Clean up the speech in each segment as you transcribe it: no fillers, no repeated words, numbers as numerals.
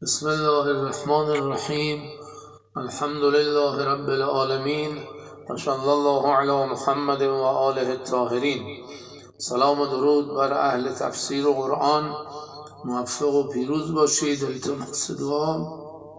بسم الله الرحمن الرحیم. الحمد لله رب العالمین و صلی الله علی محمد و آله الطاهرین. سلام و درود بر اهل تفسیر و قرآن. موفق و پیروز باشید. التماس دعا.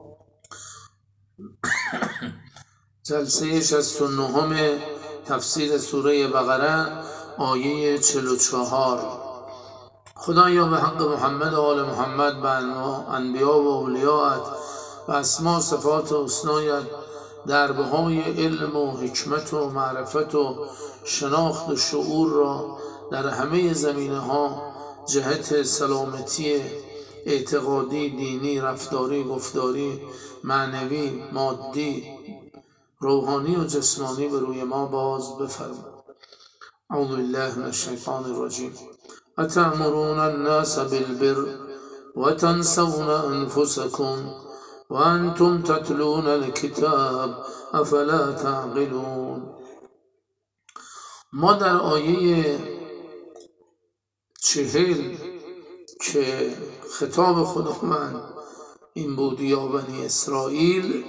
جلسه 69 تفسیر سوره بقره آیه 44. خدایا به حق محمد و آل محمد، به انبیا و اولیاءت و اسما صفات و حسنایت، دربهای علم و حکمت و معرفت و شناخت و شعور را در همه زمینه ها جهت سلامتی اعتقادی، دینی، رفتاری، گفتاری، معنوی، مادی، روحانی و جسمانی به روی ما باز بفرما. اعوذ بالله من الشیطان الرجیم. اتأمرون الناس بالبر وتنسون انفسكم وانتم تتلون الكتاب افلا تعقلون. ما در آیه 40 که خطاب خداوند این بود یا بنی اسرائیل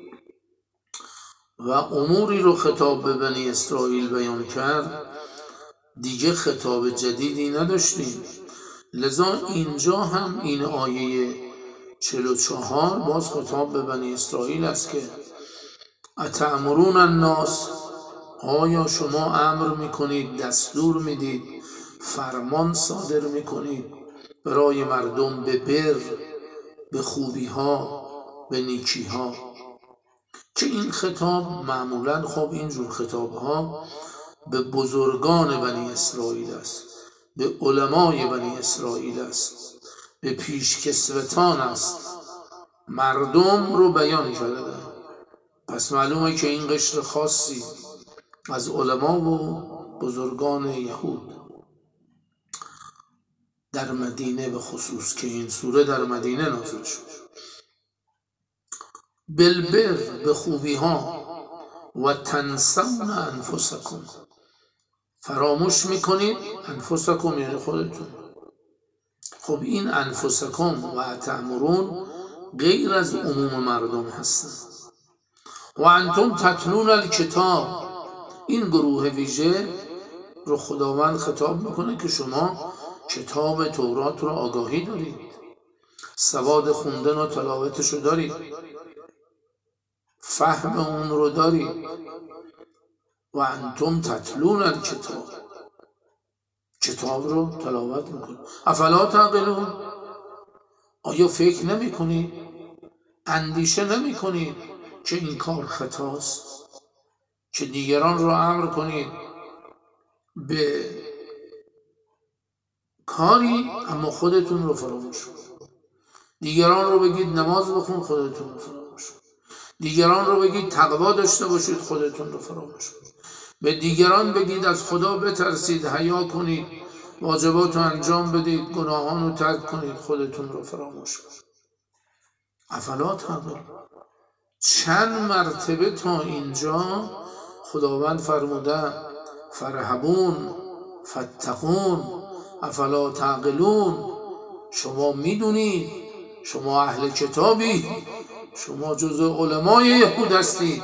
و اموری رو خطاب به بنی اسرائیل بیان کرد، دیگه خطاب جدیدی نداشتیم. لذا اینجا هم این آیه 44 باز خطاب به بنی اسرائیل است که اتأمرون الناس، آیا شما امر میکنید، دستور میدید، فرمان صادر میکنید برای مردم به بر، به خوبی ها، به نیکی ها. که این خطاب معمولا خب اینجور خطاب ها به بزرگان بنی اسرائیل است، به علمای بنی اسرائیل است، به پیشکسوتان است، مردم رو بیان کرده. پس معلومه که این قشر خاصی از علما و بزرگان یهود در مدینه به خصوص که این سوره در مدینه نازل شد، بالبر، به خوبی ها، و تنسون انفسکم، فراموش میکنید، انفسکم یعنی خودتون. خب این انفسکم و اتأمرون غیر از عموم مردم هستن. و انتم تتلون الکتاب، این گروه ویژه رو خداوند خطاب میکنه که شما کتاب تورات رو آگاهی دارید، سواد خوندن و تلاوتش رو دارید، فهم اون رو دارید. و انتم تتلون الکتاب، کتاب رو تلاوت میکنید. افلا تعقلون، آیا فکر نمی کنید، اندیشه نمی کنید که این کار خطاست، که دیگران رو امر کنید به کاری اما خودتون رو فراموش کنید. دیگران رو بگید نماز بخون، خودتون رو فراموش کنید. دیگران رو بگید تقوا داشته باشید، خودتون رو فراموش کنید. به دیگران بگید از خدا بترسید، حیا کنید، واجبات رو انجام بدید، گناهان رو ترک کنید، خودتون رو فراموش کنید. افلا تعقلون. چند مرتبه تا اینجا خداوند فرموده فرهبون، فتقون، افلا تعقلون. شما میدونید، شما اهل کتابی، شما جزء علمای یهود هستید،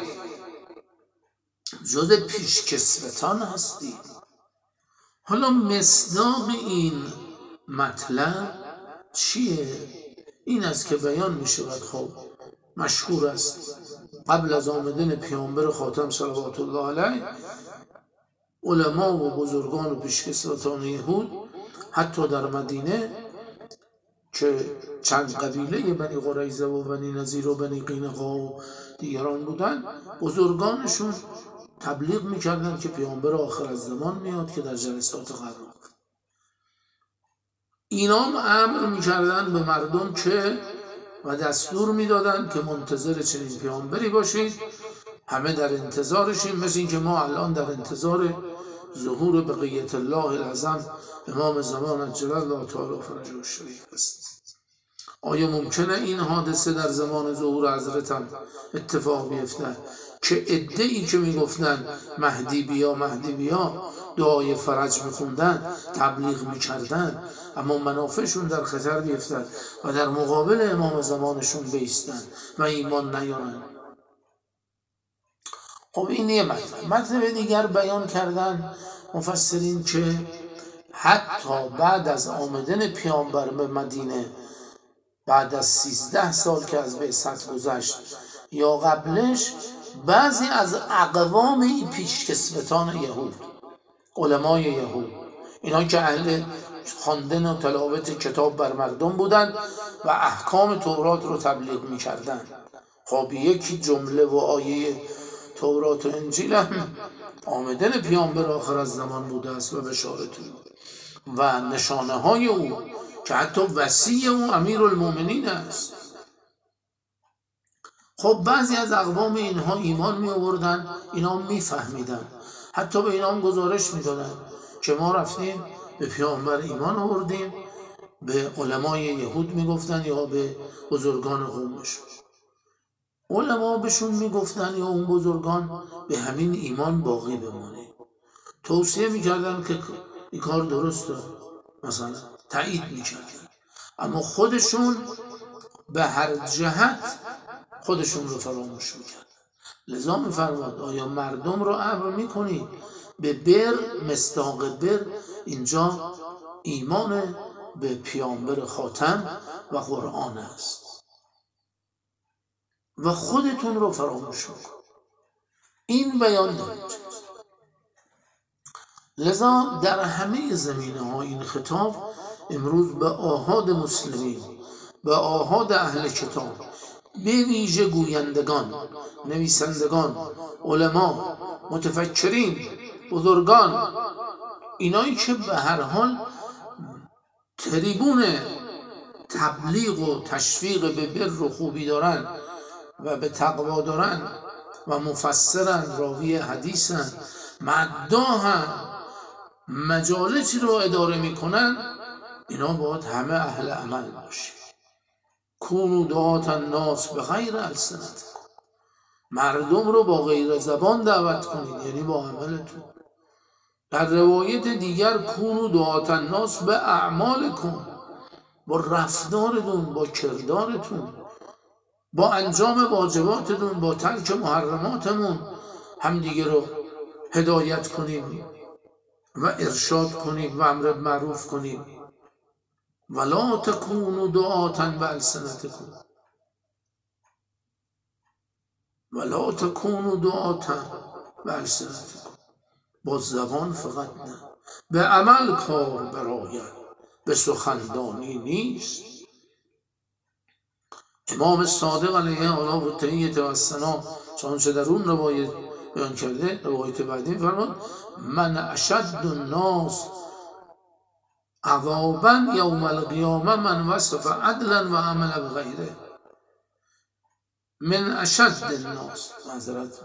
جزء پیشکسوتان هستید. حالا مصداق این مطلب چیه؟ این است که بیان می شود. خب مشهور است قبل از آمدن پیامبر خاتم صلوات الله علیه، علما و بزرگان و پیشکسوتان یهود حتی در مدینه که چند قبیله بنی قریظه و بنی نضیر و بنی قینقاع و دیگران بودن، بزرگانشون تبلیغ میکردن که پیامبر آخر الزمان میاد که در جلسات قبل اینام امر میکردن به مردم که و دستور میدادن که منتظر چنین پیامبری باشید، همه در انتظارشیم، مثل این که ما الان در انتظار ظهور بقیت الله العظم امام زمان عجل الله تعالی فرجه الشریف است. آیا ممکنه این حادثه در زمان ظهور حضرتم اتفاق بیفته که عده‌ای که میگفتن مهدی بیا مهدی بیا، دعای فرج میخوندن، تبلیغ میکردن، اما منافعشون در خطر بیفتد و در مقابل امام زمانشون بیستن و ایمان نیارن. خب این یه مطلب دیگر بیان کردن مفسرین که حتی بعد از آمدن پیامبر به مدینه، بعد از 13 سال که از بعثت گذشت یا قبلش، بعضی از اقوام پیشکسوتان یهود، علمای یهود، اینا که اهل خواندن و تلاوت کتاب بر مردم بودند و احکام تورات رو تبلیغ می‌کردند. خب یکی جمله و آیه تورات و انجیل هم آمدن پیامبر آخر از زمان بوده است و بشارت و نشانه های او که حتی وصی او امیرالمومنین است. خب بعضی از اقوام اینها ایمان می آوردن، اینا می فهمیدن، حتی به اینا هم گزارش می دادن که ما رفتیم به پیامبر ایمان آوردیم، به علمای یهود می گفتن یا به بزرگان قومش. علما بهشون می گفتن یا اون بزرگان به همین ایمان باقی بمانید، توصیه می کردن که این کار درسته، مثلا تایید می کردن، اما خودشون به هر جهت خودشون رو فراموش میکردن. لذا میفرماد آیا مردم رو امر میکنید به بر، مصداق بر اینجا ایمان به پیامبر خاتم و قرآن است و خودتون رو فراموش میکنید. این بیان نمیشه. لذا در همه زمینه ها این خطاب امروز به آحاد مسلمین، به آحاد اهل کتاب، به ویژه گویندگان، نویسندگان، علما، متفکرین، بزرگان، اینایی که به هر حال تریبون تبلیغ و تشویق به بر و خوبی دارن و به تقوا دارن و مفسرن، راوی حدیثن، مداحن، مجالسی رو اداره میکنن، اینا باید همه اهل عمل باشه. کونوا دعاة الناس بغیر السنتکم، مردم رو با غیر زبان دعوت کنید، یعنی با عملتون. در روایت دیگر کونوا دعاة الناس به اعمالکم، با رفتارتون، با کردارتون، با انجام واجباتتون، با ترک محرماتمون همدیگه رو هدایت کنید و ارشاد کنید و امر معروف کنید. ولا تکونوا دعاة بألسنتکم، ولا تکونوا دعاة بألسنتکم، با زبان فقط نه، به عمل کار براید، به سخندانی نیست. امام صادق علیه آلا و تحیت و السلام چنانچه در اون روایت بیان کرده، روایت بعدی فرمود من اشد الناس عذابا یوم القیامه من وصف عدلا و عمل بغیره. من اشد الناس، معذرت،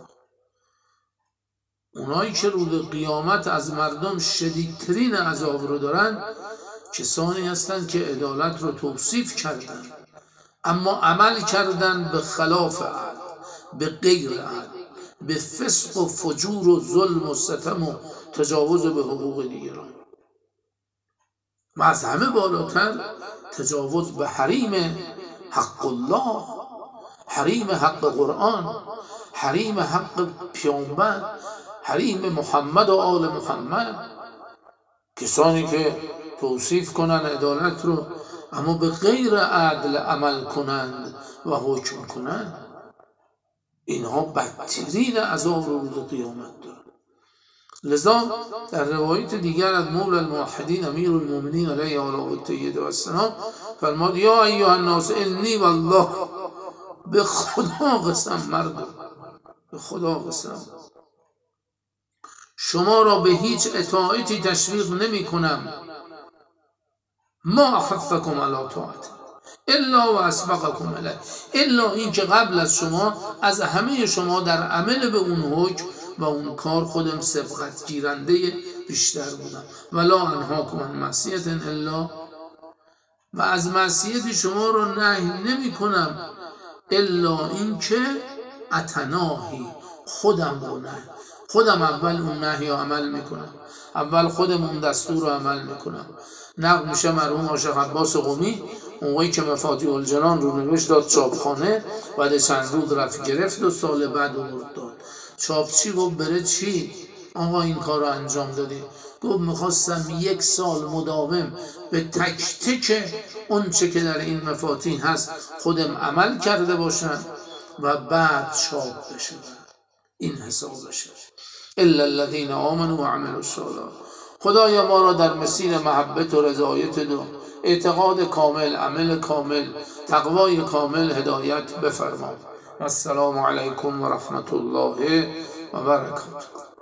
اونایی که روز قیامت از مردم شدیدترین عذاب رو دارن کسانی هستند که عدالت رو توصیف کردن اما عمل کردن به خلاف عدل، به غیر عدل، به فسق و فجور و ظلم و ستم و تجاوز به حقوق دیگران و از همه بالاتر تجاوز به حریم حق الله، حریم حق قرآن، حریم حق پیامبر، حریم محمد و آل محمد. کسانی که توصیف کنند عدالت رو اما به غیر عدل عمل کنند و حکم کنند، اینها بدترین عذاب رو روز قیامت دارند. لذا در روایت دیگر از مولا الموحدین امیرالمومنین علیه آله السلام فرمود یا ایها الناس انی والله، به خدا قسم مردم، به خدا قسم شما را به هیچ اطاعتی تشویق نمی کنم، ما احثکم علی طاعت الا و اسبقکم الیه، الا این که قبل از شما از همه شما در عمل به اون حکم و اون کار خودم سبقت گیرنده بیشتر بودم. ولا انهاکم عن معصیة الا، و از معصیت شما رو نهی نمی کنم الا این که اتناهی، خودم رو نهی، خودم اول اون نهی عمل میکنم اول خودمون دستور رو عمل میکنم. نقل میشه مرحوم عاشق عباس قمی موقعی که مفاتیح الجنان رو نوشت داد چاپخانه، بعد چند روز رفت گرفت و سال بعد آورد داد. چاپچی گفت بره چی؟ آقا این کار رو انجام دادی؟ گفت میخواستم 1 سال مداوم به تک تک اون چه که در این مفاتیح هست خودم عمل کرده باشم و بعد چاپ بشه، این حساب بشه. الا الذين آمنوا وعملوا الصالحات. خدایا ما را در مسیر محبت و رضایت دو، اعتقاد کامل، عمل کامل، تقوای کامل هدایت بفرما. السلام علیکم و رحمت الله و برکاته.